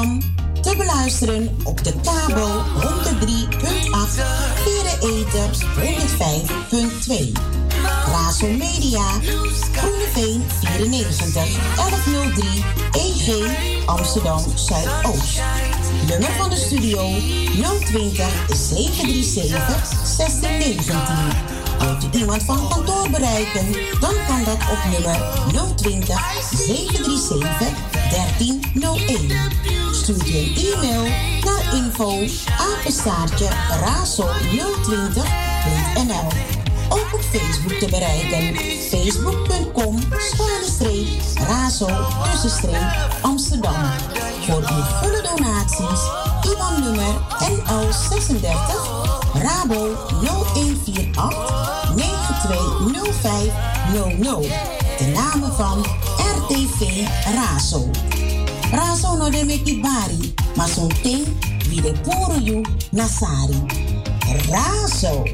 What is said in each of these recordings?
Amsterdam te beluisteren op de kabel 103.8, via de ether 105.2. Razo Media, Groeneveen 94 1103 EG Amsterdam Zuidoost. Nummer van de studio 020 737 1619. Wilt u iemand van kantoor bereiken, dan kan dat op nummer 020 737 1301. Stuurt u een e-mail naar info@razo020.nl. Ook op Facebook te bereiken. facebook.com/razo_Amsterdam. Voor uw volle donaties, IBAN-nummer NL36 Rabo 0148 920500. De namen van RTV Razo. Razo no de mekibari, maar zo'n ting wie de poro you nasari. Razo.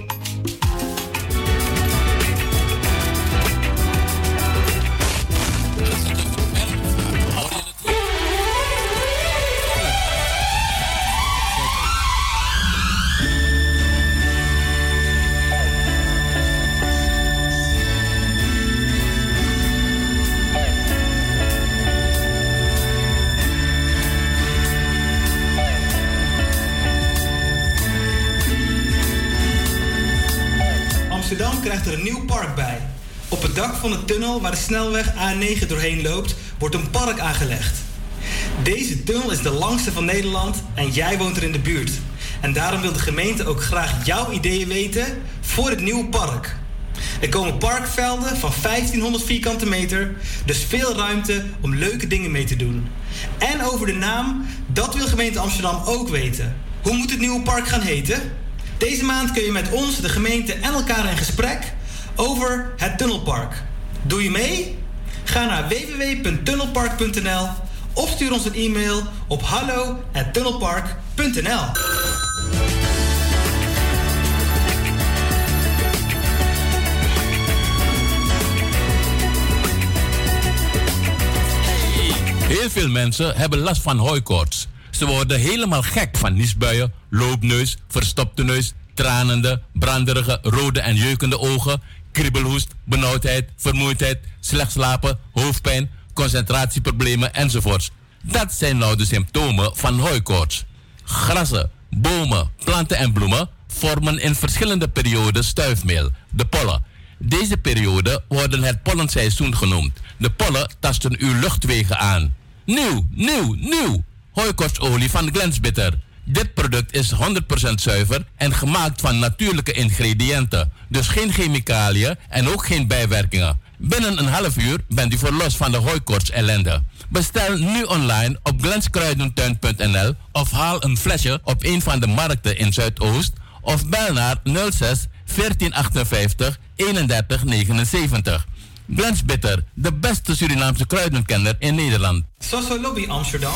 Amsterdam krijgt er een nieuw park bij. Op het dak van de tunnel waar de snelweg A9 doorheen loopt, wordt een park aangelegd. Deze tunnel is de langste van Nederland en jij woont er in de buurt. En daarom wil de gemeente ook graag jouw ideeën weten voor het nieuwe park. Er komen parkvelden van 1500 vierkante meter, dus veel ruimte om leuke dingen mee te doen. En over de naam, dat wil gemeente Amsterdam ook weten. Hoe moet het nieuwe park gaan heten? Deze maand kun je met ons, de gemeente en elkaar in gesprek over het Tunnelpark. Doe je mee? Ga naar www.tunnelpark.nl of stuur ons een e-mail op hallo@tunnelpark.nl. Heel veel mensen hebben last van hooikoorts. Ze worden helemaal gek van niesbuien, loopneus, verstopte neus, tranende, branderige, rode en jeukende ogen, kriebelhoest, benauwdheid, vermoeidheid, slecht slapen, hoofdpijn, concentratieproblemen enzovoorts. Dat zijn nou de symptomen van hooikoorts. Grassen, bomen, planten en bloemen vormen in verschillende perioden stuifmeel, de pollen. Deze perioden worden het pollenseizoen genoemd. De pollen tasten uw luchtwegen aan. Nieuw! Hooikoortsolie van Glensbitter. Dit product is 100% zuiver en gemaakt van natuurlijke ingrediënten. Dus geen chemicaliën en ook geen bijwerkingen. Binnen een half uur bent u verlost van de hooikoorts ellende. Bestel nu online op glenskruidentuin.nl of haal een flesje op een van de markten in Zuidoost of bel naar 06 1458 31 79. Glensbitter, de beste Surinaamse kruidenkenner in Nederland. Soso Lobby Amsterdam.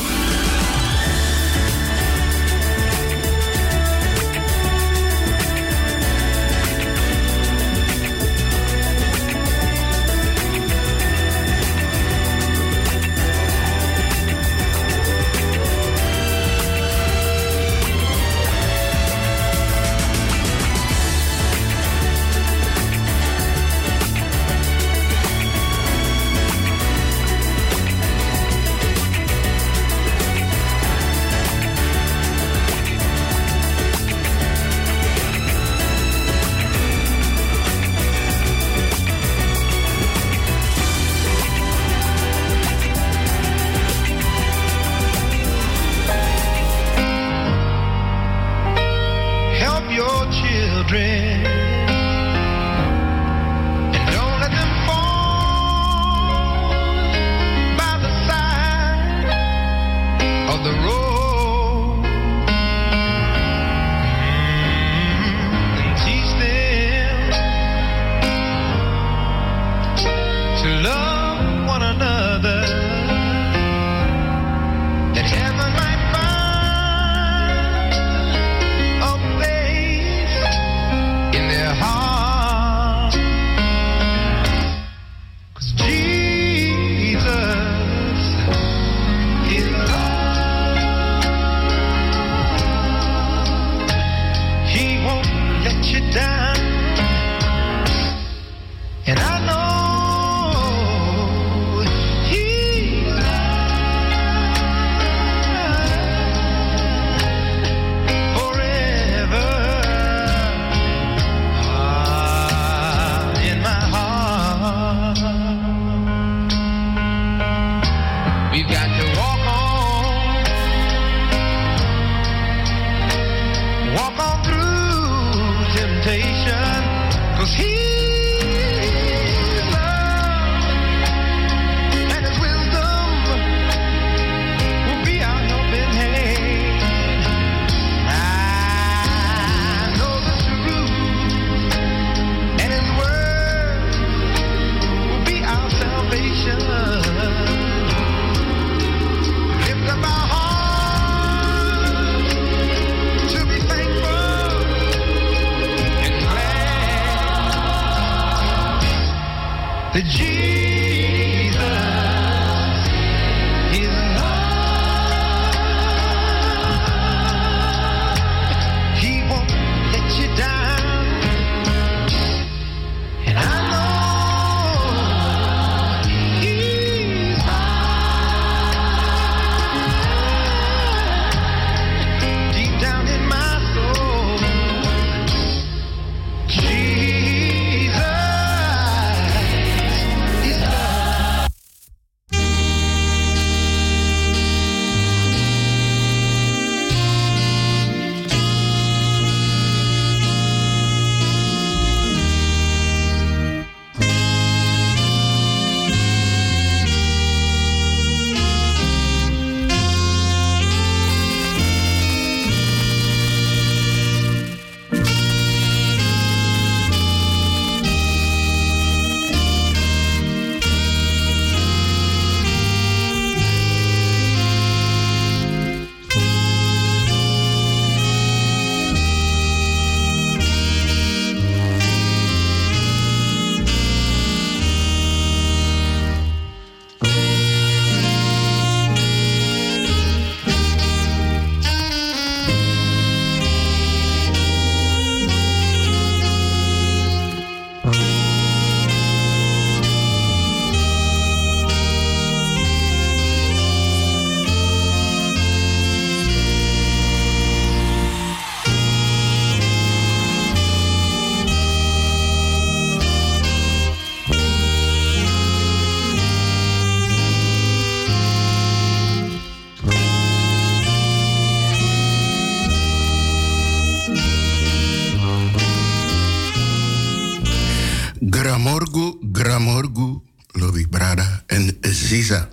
Gramorgu, Lobi Brada en Ziza.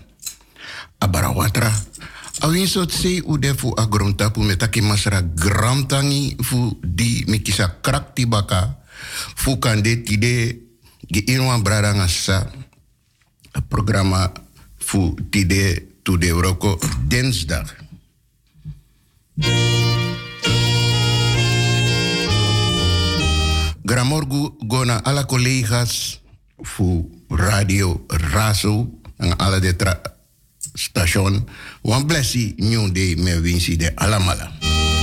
Abarawatra. Awin sot se ude fu agromtapu metaki masra gramtangi fu di mikisa krakti baka fu kande tide gi inwan brada ngasa. Programma fu tide to de roko dinsdag. Gramorgu gona alla collega's fu Radio Razo en alle de station. Wan blessi new day me winsi de alamala.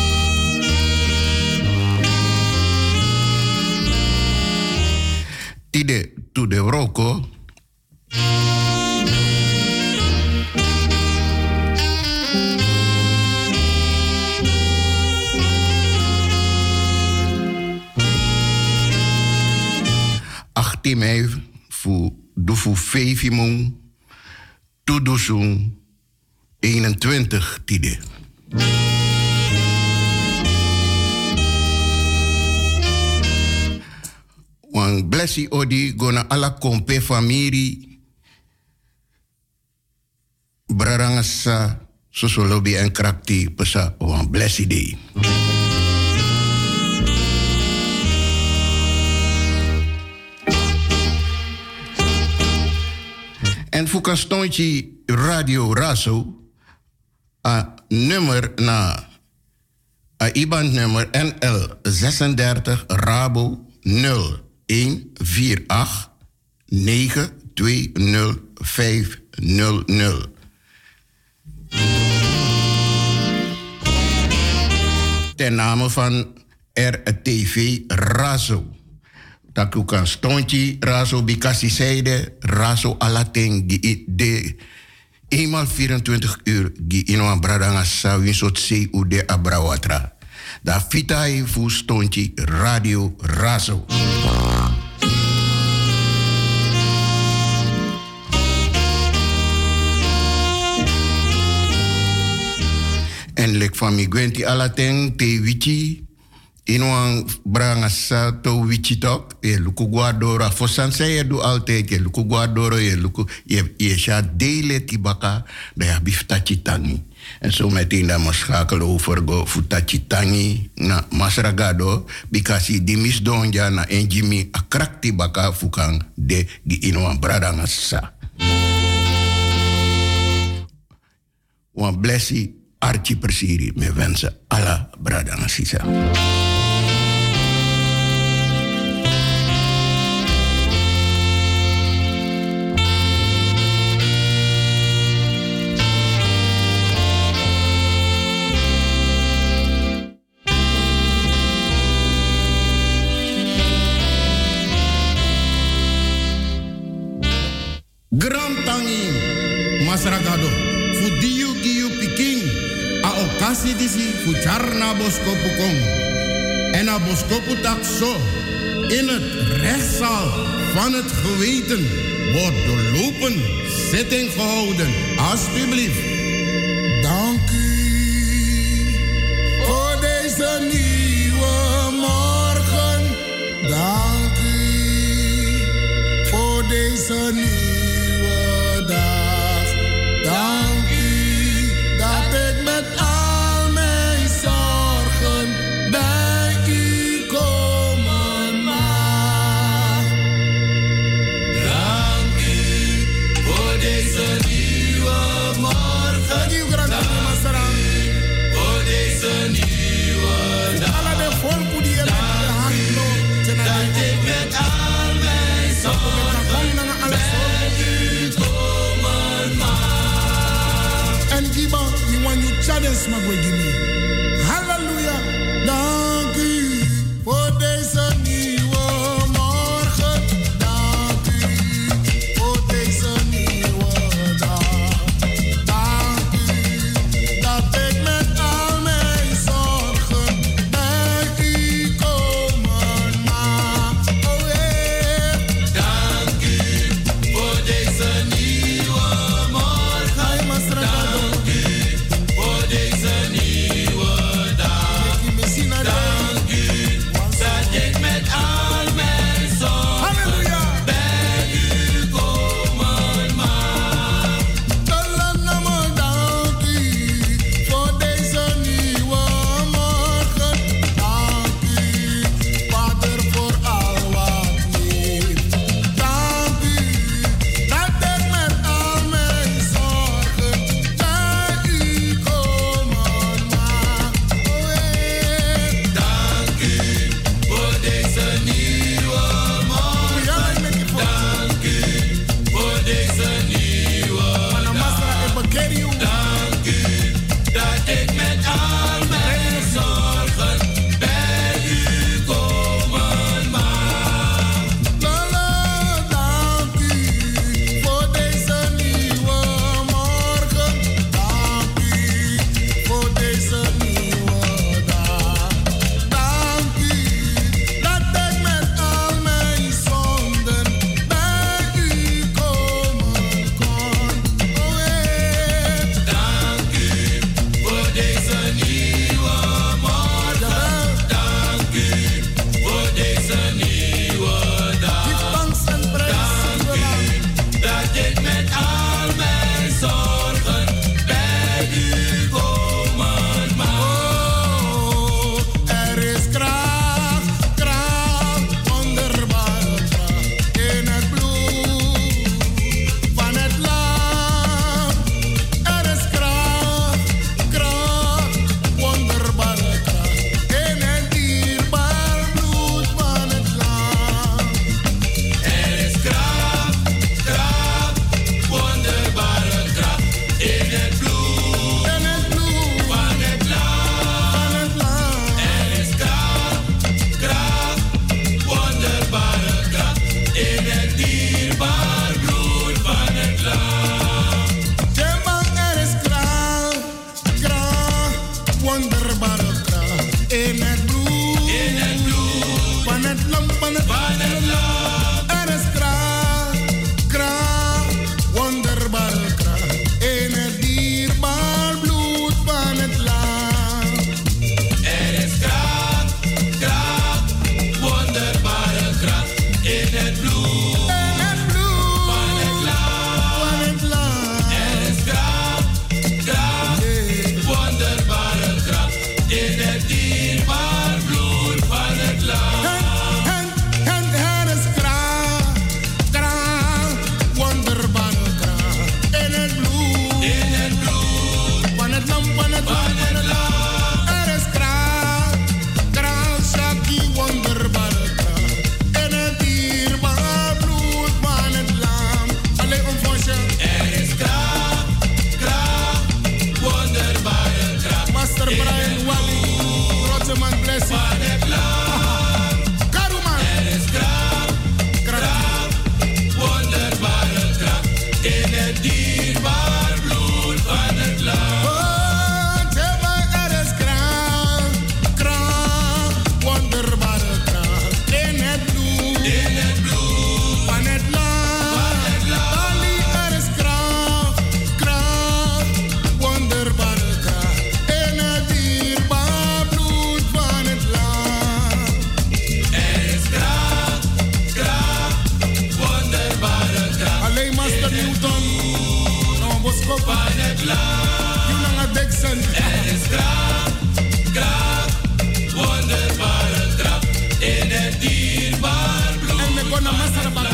Tide to de roko. Mei fu dufu feivimung tudusung 21 tide. Wan blessi odi gona ala kompe famiri brarangasa sosolobi en krakti pesa wan blessi day. En voor stontje Radio Razo, a nummer na a IBAN nummer NL 36 Rabo 0148 920500. Ten name van RTV Razo. Dat u kan stontje razo bikasi zeide razo alating de eenmaal 24 uur gi ino bradanga sa winsot se u de abrawatra. Da fitai fu stontje Radio Razo. En lek van mi gwenti alating te wichi Inuang branga sa to wichitok e luku guadora fosan saya du altijd e luku guadoro e luku ye sha dele tibaka da ya biftachi tangi. En zo meteen dan maar schakelen over go futachi tangi na masragado bikasi di misdonja na enjimi akrak tibaka fukang de gi inuang branga sa. Wan blessi archi persiri me wensen alla branga sisa. Gram tangi masragado. Fu diu giu piking. A okasi disi fu charna boskopu kong. En a boskopu tak zo. In het rechtszaal van het geweten wordt doorlopen zitting gehouden. Alsjeblieft. Dank u voor deze nieuwe morgen. Dank u voor deze nieuwe dag. Dank u dat ik met al mijn zorgen bij u komen mag. Dank u voor deze nieuwe morgen. Dank u voor deze nieuwe dag. Dat ik met al mijn zorgen bij u komen mag. En Giba, you want you challenge my boy, give me. Halleluja. Dank u voor deze nieuwe morgen. Dank u voor deze nieuwe dag. Dank u dat ik met al mijn zorgen bij u komen mag. Oh yeah. Dank u voor deze nieuwe morgen. Dank u voor deze nieuwe van het land. Er is kracht, wonderbare kracht in het dierbaar bloed van het land.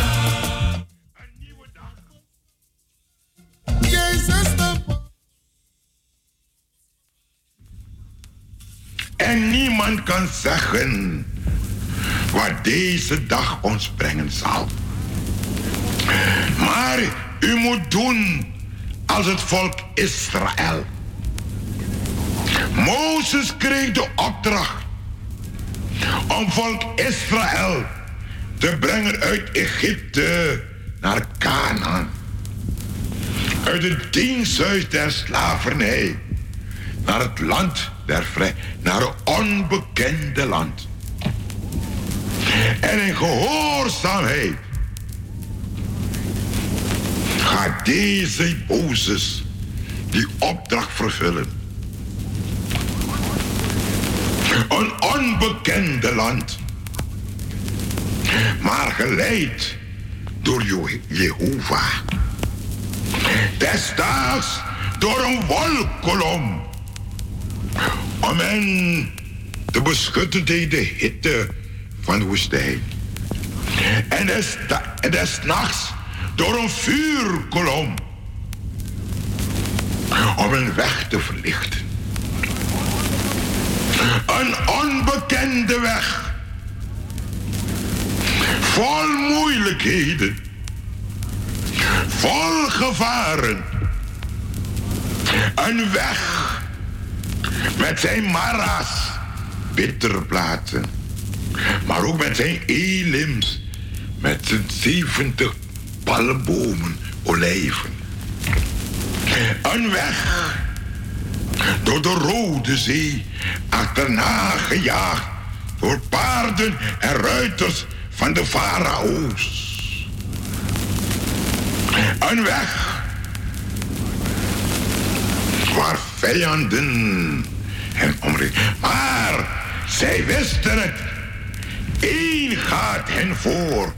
En niemand kan zeggen wat deze dag ons brengen zal. Maar u moet doen als het volk Israël. Mozes kreeg de opdracht om volk Israël te brengen uit Egypte naar Canaan. Uit het diensthuis der slavernij naar het land der vrij, naar het onbekende land. En in gehoorzaamheid gaat deze Mozes die opdracht vervullen. Een onbekende land, maar geleid door Jehovah. Desdaags door een wolkolom, om hen te beschutten tegen de hitte van de woestijn. En des nachts door een vuurkolom, om een weg te verlichten. Een onbekende weg, vol moeilijkheden, vol gevaren. Een weg met zijn mara's, bitterplaten, maar ook met zijn elims, met zijn 70 palmbomen, olijven. Een weg door de Rode Zee, achterna gejaagd door paarden en ruiters van de farao's. Een weg waar vijanden hen omringen. Maar zij wisten het. Eén gaat hen voor.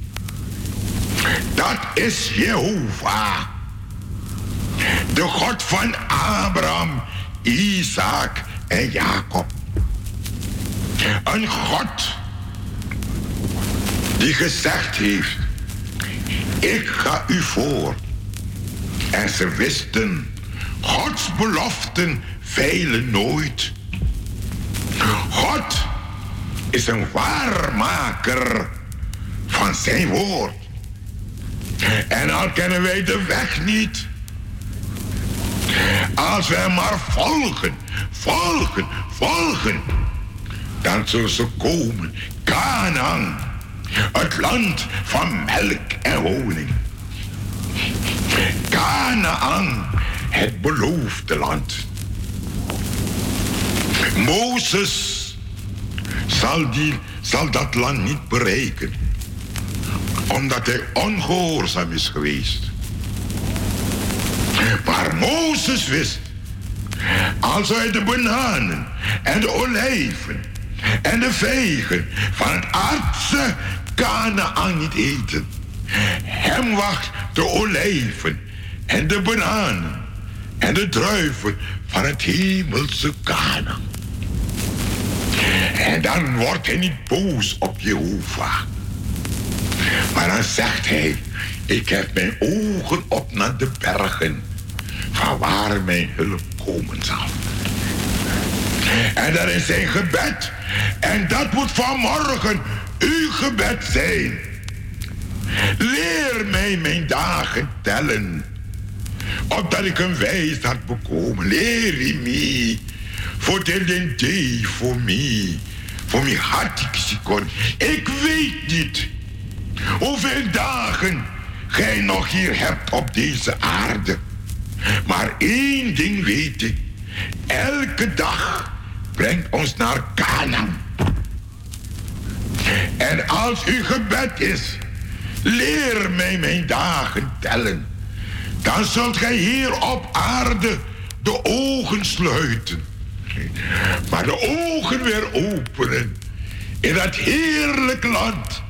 Dat is Jehovah. De God van Abraham, Isaac en Jacob. Een God die gezegd heeft: ik ga u voor. En ze wisten, Gods beloften veilen nooit. God is een waarmaker van zijn woord. En al kennen wij de weg niet, als wij maar volgen, dan zullen ze komen. Canaan, het land van melk en honing. Canaan, het beloofde land. Mozes zal dat land niet bereiken, omdat hij ongehoorzaam is geweest. Maar Mozes wist, als hij de bananen en de olijven en de vijgen van het aardse Kanaan niet eten, hem wacht de olijven en de bananen en de druiven van het hemelse Kanaan. En dan wordt hij niet boos op Jehovah, maar dan zegt hij: ik heb mijn ogen op naar de bergen, van waar mijn hulp komen zal. En dat is zijn gebed. En dat moet vanmorgen uw gebed zijn. Leer mij mijn dagen tellen, opdat ik een wijsheid bekomen. Leer me, vertel een day voor mij. Voor mij had ik ze kon. Ik weet niet hoeveel dagen gij nog hier hebt op deze aarde. Maar één ding weet ik. Elke dag brengt ons naar Canaan. En als uw gebed is: leer mij mijn dagen tellen, dan zult gij hier op aarde de ogen sluiten, maar de ogen weer openen in dat heerlijk land,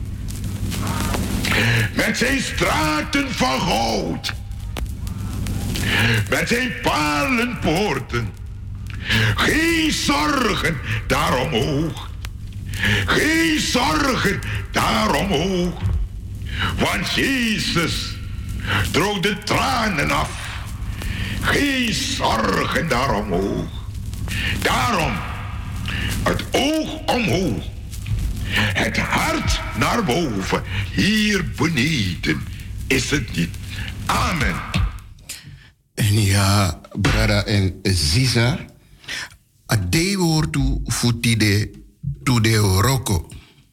met zijn straten van goud met zijn palenpoorten. Geen zorgen daaromhoog. Geen zorgen daaromhoog. Want Jezus droog de tranen af. Geen zorgen daaromhoog. Daarom het oog omhoog. Het hart naar boven. Hier beneden is het niet. Amen. En ja, brada en Ziza, a de woordu futide to de roko.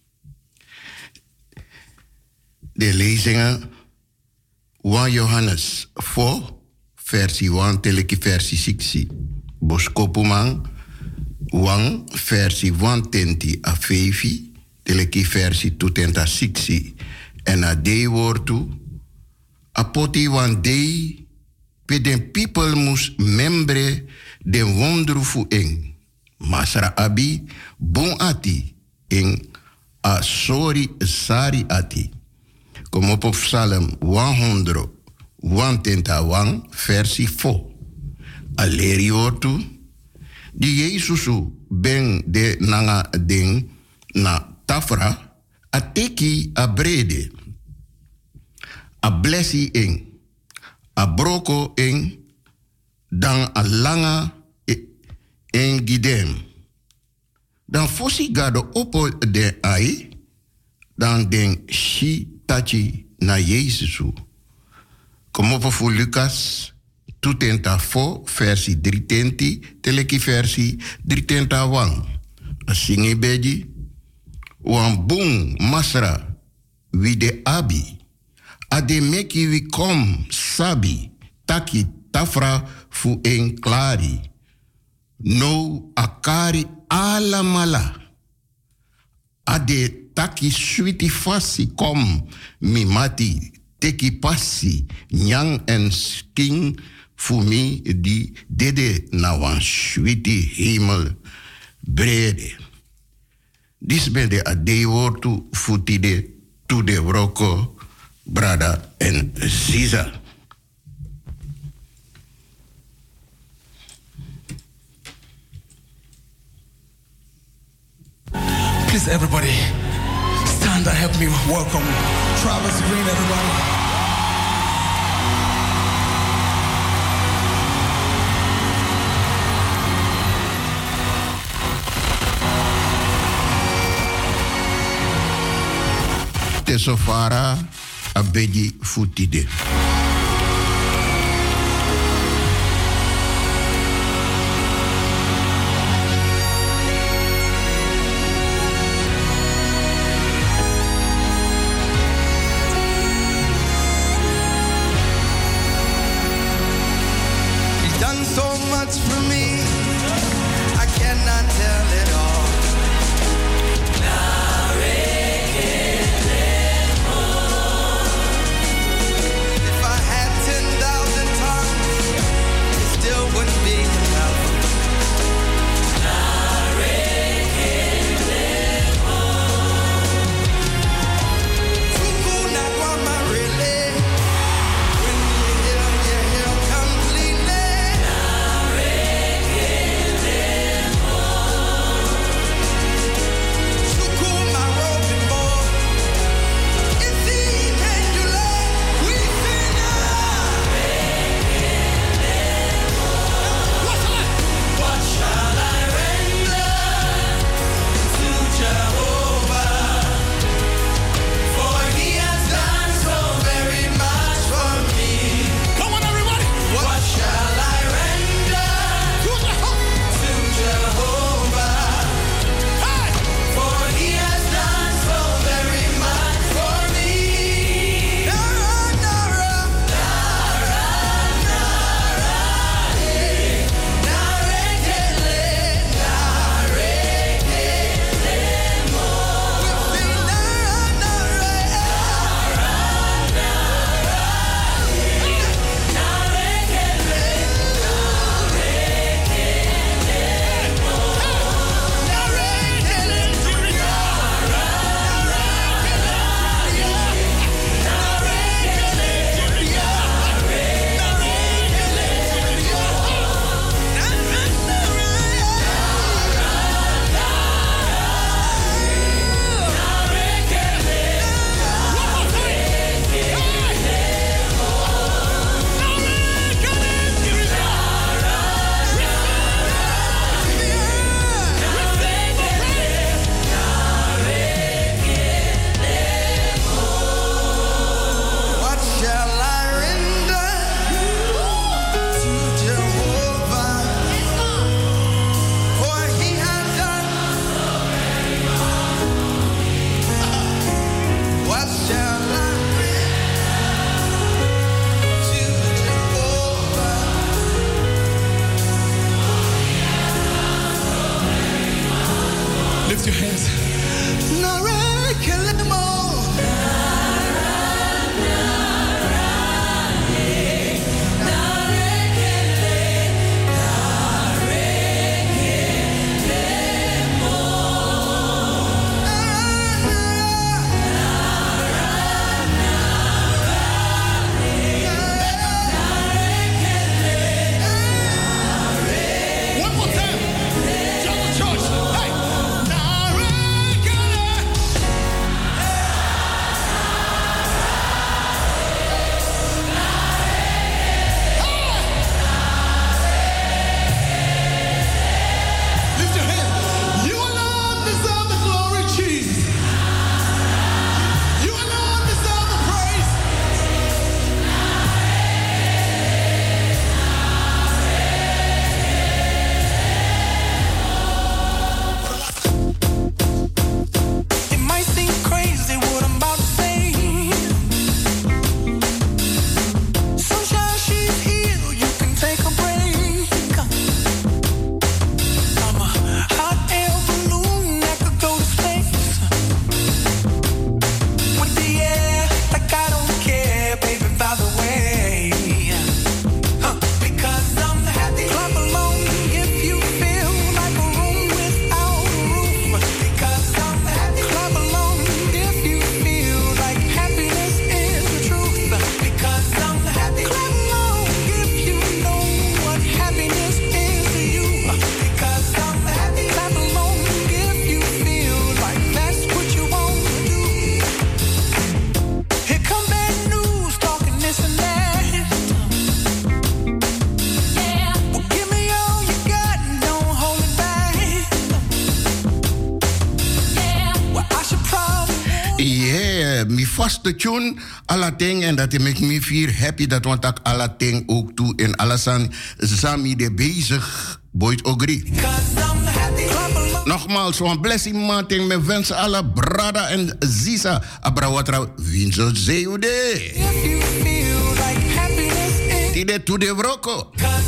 De lezingen 1 Johannes 4, versie 1, teleki versie 6. Boskopumang 1, versie 1 tenti a 5, teleki versie 2 tenta 6. En a de woordu a poti wan de pe den people mus membre den wondru fu eng. Masra abi bon ati eng a sori sari ati. Kom op Psalm 100, 1 versie 4. Aleri ortu, di Jesusu ben de nanga ding na tafra, a teki a brede, a blessi eng, a broko eng, dan a langa en gidem. Dan fosi gado opo de ai, dan den shi tachi na Jesusu. Kom op voor Lucas 2:4 versie 3:10 teleki versie 3:1. A singi beji wan boom masra wi de abi. Ade meki wi kom sabi taki tafra fu en klari. No akari alamala. Ade taki switi fasi kom mi mati teki passi nyang en sking fu mi di dede na wan switi hemel brede. Dis ben de ade wortu futide to de broko brada en Ziza. Please, everybody, stand and help me welcome Travis Green, everybody. Tesofara abedi futide. For me, I cannot tell it all. If I vaste tune, Alating, en dat make me feel happy dat want ik Alating ook toe in Alasan Zami de bezig, boyd ogri. Nogmaals, een blessing mating met wensen alle brada en zisa. Abrawatra, winzo zeude. Tide to de vroko.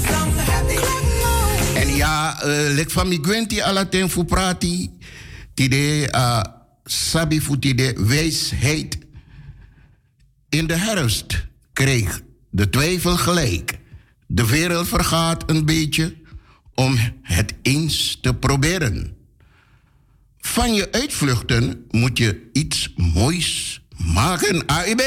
En ja, lek van mi gwenti Alating fu prati. Tide sabi fu tide wijsheid. In de herfst kreeg de twijfel gelijk. De wereld vergaat een beetje om het eens te proberen. Van je uitvluchten moet je iets moois maken. AIB.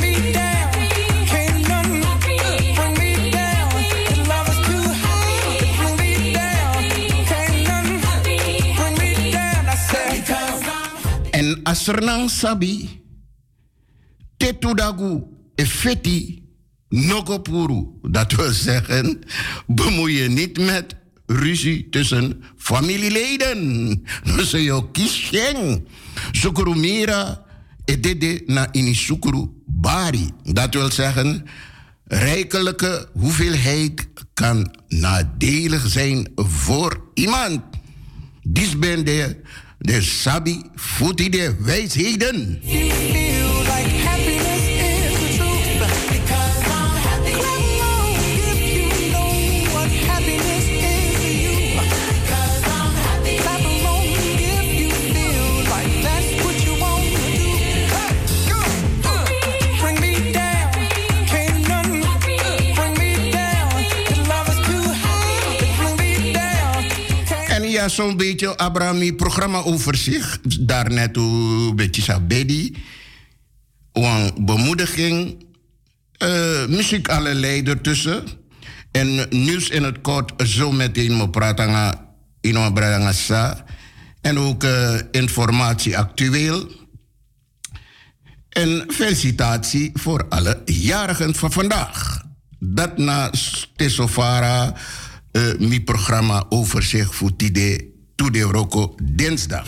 En als er nang sabi, tetudagu efeti nogopuru. Dat wil zeggen, bemoei je niet met ruzie tussen familieleden. Dus je kiesgeng. Sukuru mira edede na inisukuru bari. Dat wil zeggen, rijkelijke hoeveelheid kan nadelig zijn voor iemand. Dit ben de sabi voeti de wijsheden. Ja, zo'n beetje Abrahami programma overzicht. Daarnet een beetje sabedi. Een bemoediging. Muziek allerlei ertussen. En nieuws in het kort zo meteen me praten in een brangasa. En ook informatie actueel. En felicitatie voor alle jarigen van vandaag. Dat na Tesofara. Mijn programma overzicht voor Tide Toede Roko dinsdag.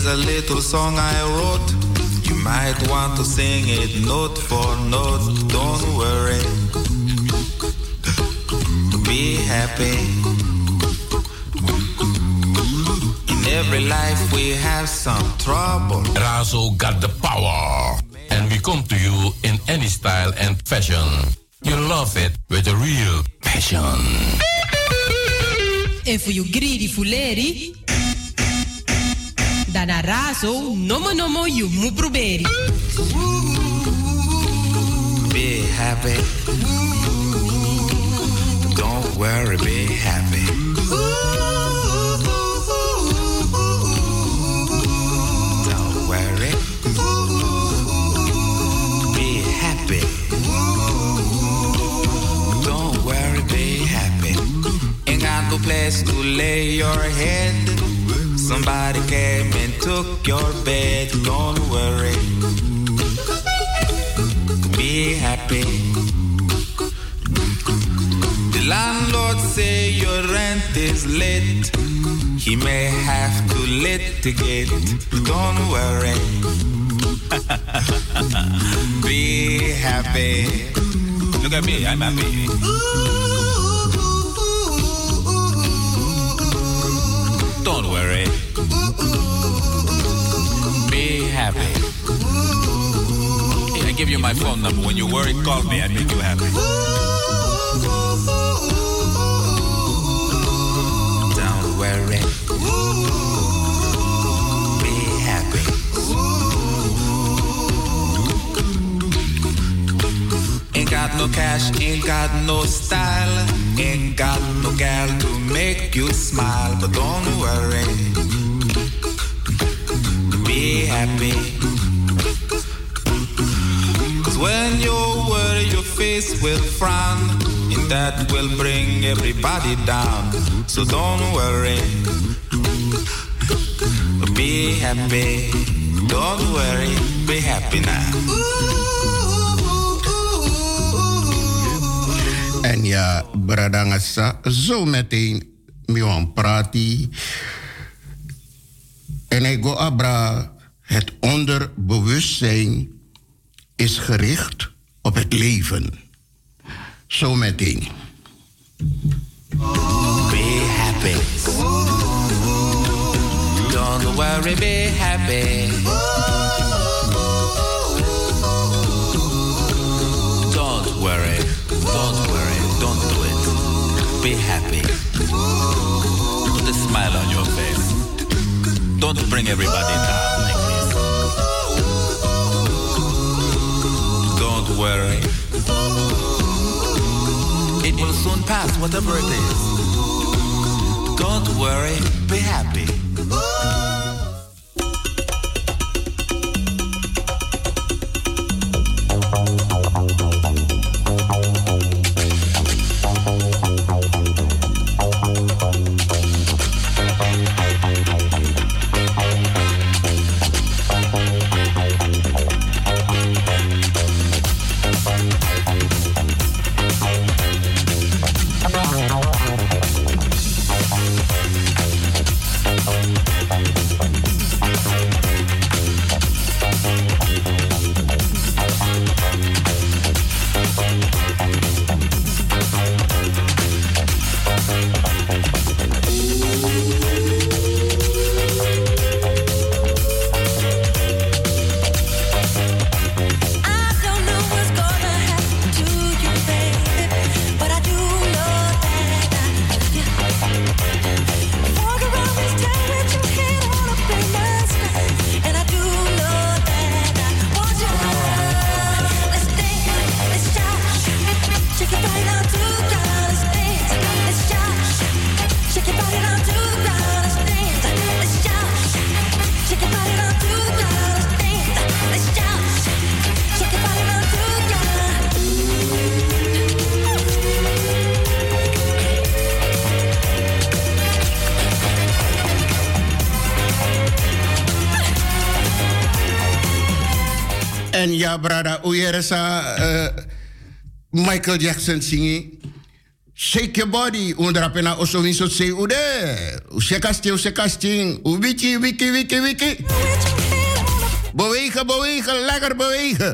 a little song I wrote. You might want to sing it note for note. Don't worry. Be happy. In every life we have some trouble. Razo got the power. And we come to you in any style and fashion. You love it with a real passion. And for you greedy fuleri, dan a Razo nomo you mu proberi. Be happy. Don't worry, be happy. Don't worry. Be happy. Don't worry, be happy. Ain't got no place to lay your head. Somebody came and took your bed. Don't worry. Be happy. The landlord say your rent is late. He may have to litigate. Don't worry. Be happy. Look at me, I'm happy. Don't worry. Be happy. I give you my phone number. When you worry, call me. I make you happy. Don't worry. Be happy. Ain't got no cash, ain't got no style, ain't got no gal to make you smile, but don't worry. Be happy. Cause when you worry, your face will frown, and that will bring everybody down. So don't worry. Be happy. Don't worry. Be happy now. En ja, Bradangasa, zo meteen miwan prati. En ik go abra, het onderbewustzijn is gericht op het leven. Zo meteen. Be happy. Don't worry, be happy. Don't worry, don't worry, don't do it. Be happy. Put a smile on your face. Don't bring everybody down like this. Don't worry. It will soon pass, whatever it is. Don't worry, be happy. En ja, brada, Uyeresa, Michael Jackson zingen. Shake your body. Undrapena osovinso se ude. Usekasting. Wiki. Bewegen. Lekker bewegen.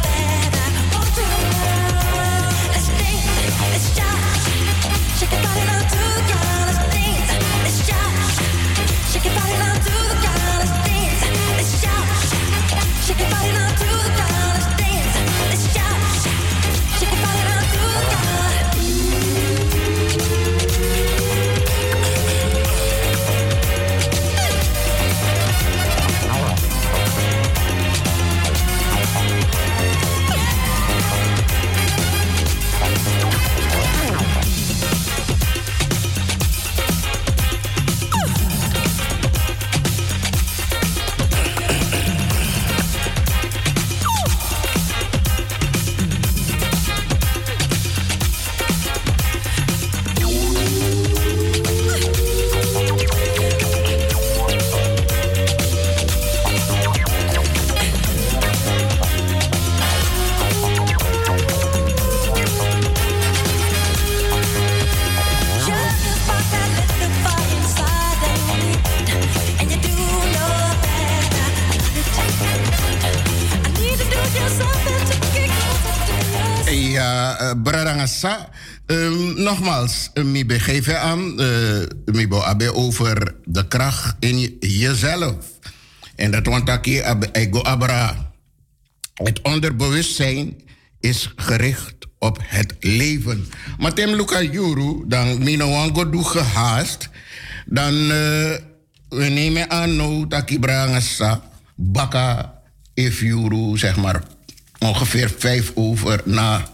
Brarangasa, nogmaals, mi begeven aan, mi bo abe over de kracht in jezelf. En dat want ik ego abra. Het onderbewustzijn is gericht op het leven. Maar tem luka juru, dan mino wango doe gehaast, dan we nemen aan nou dat brarangasa, baka if juru, zeg maar, ongeveer 5 over na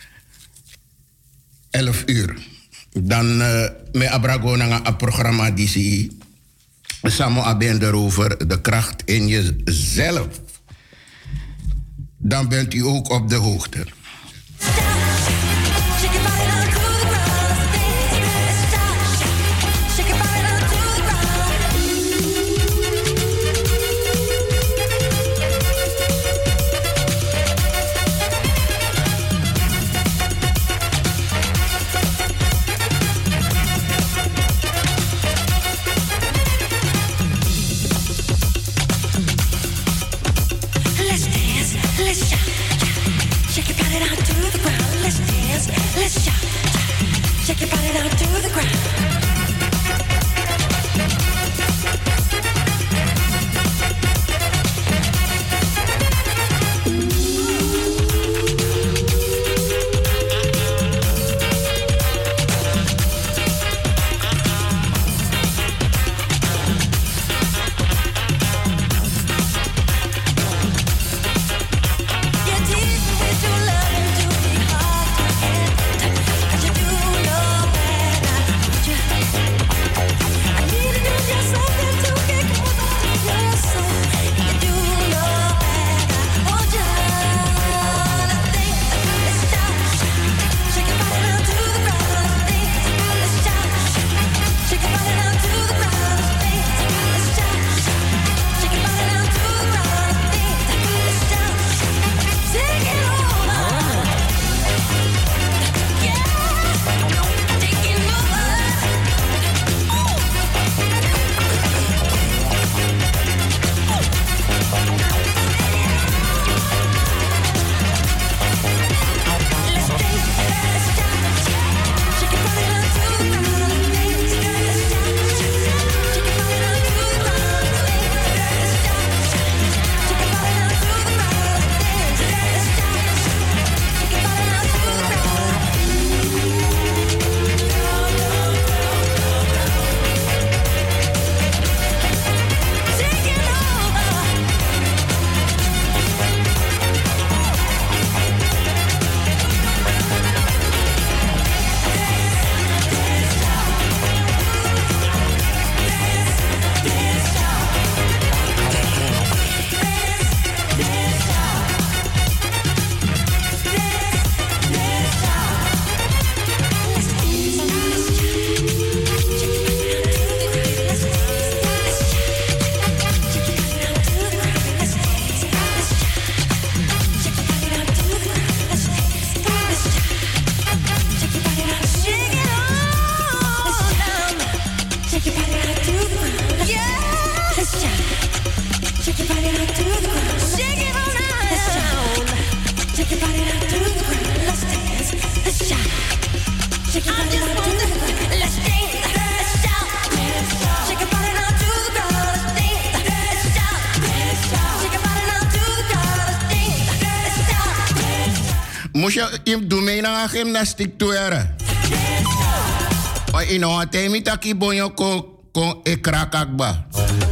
11 uur. Dan me abrago na een programma die zie. Samen abend erover de kracht in jezelf. Dan bent u ook op de hoogte. Moest je doen mee naar gymnastiek toe, era? O, ino, temi taki bonyo kon ekrakakba.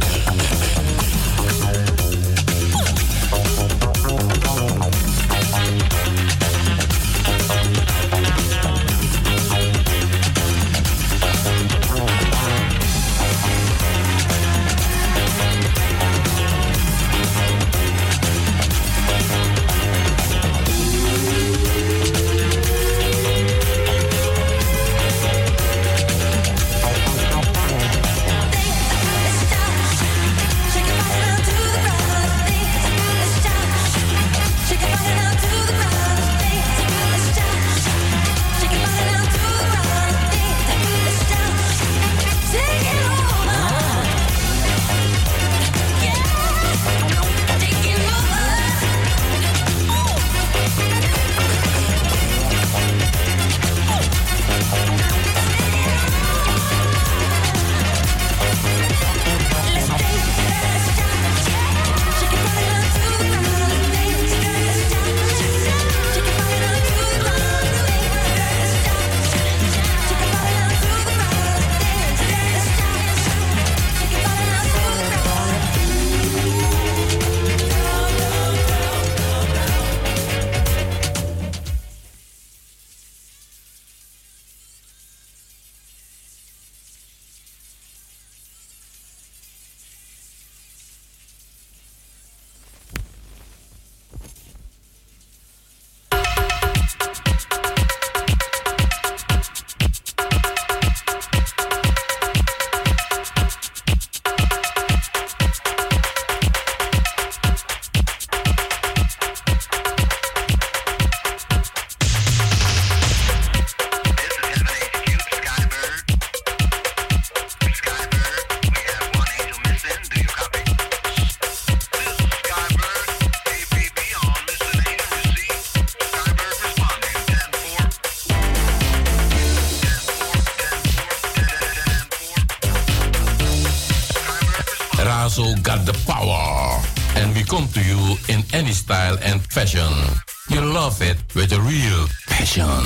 Razo got the power. And we come to you in any style and fashion. You love it with a real passion.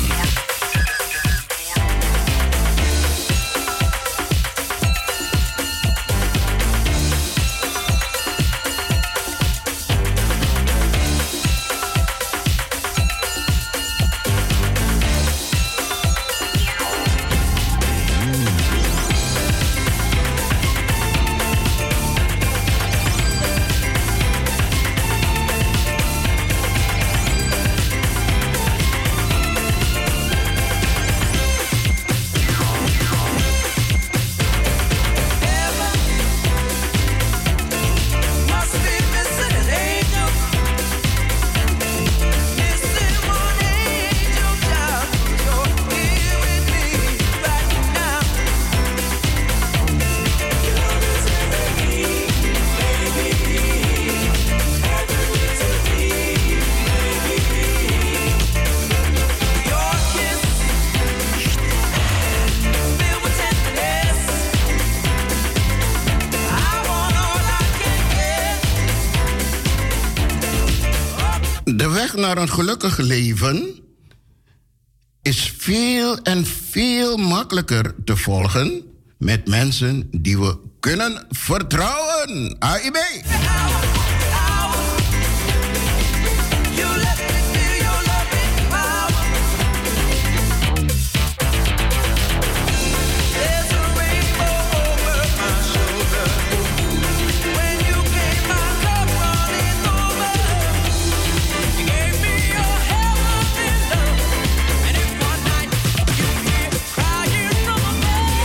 De weg naar een gelukkig leven is veel en veel makkelijker te volgen met mensen die we kunnen vertrouwen. AIB.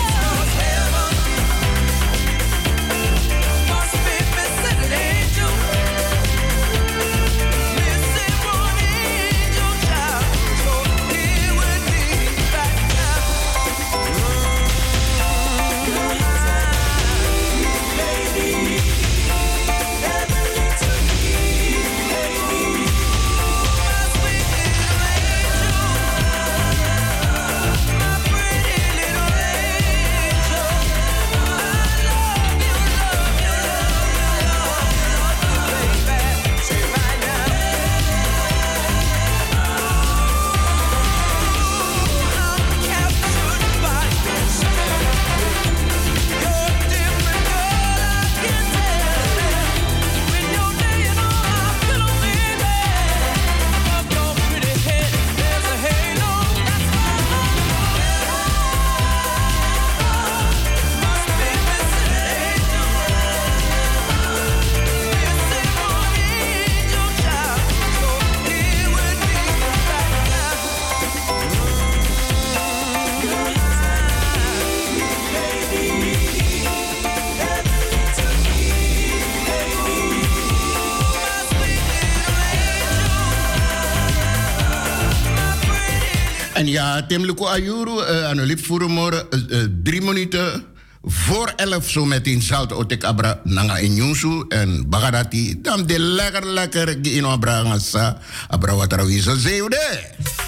Must be missing an angel. En ja, Temluko Ayuru, Anolip Furumor, 3 minuten voor 11 zo meteen Zalt Otek Abra Nanga Inyusu en Bagadati. Dan de lekker, die in Abra Ngasa, Abra Watarawiso Zeeuwde.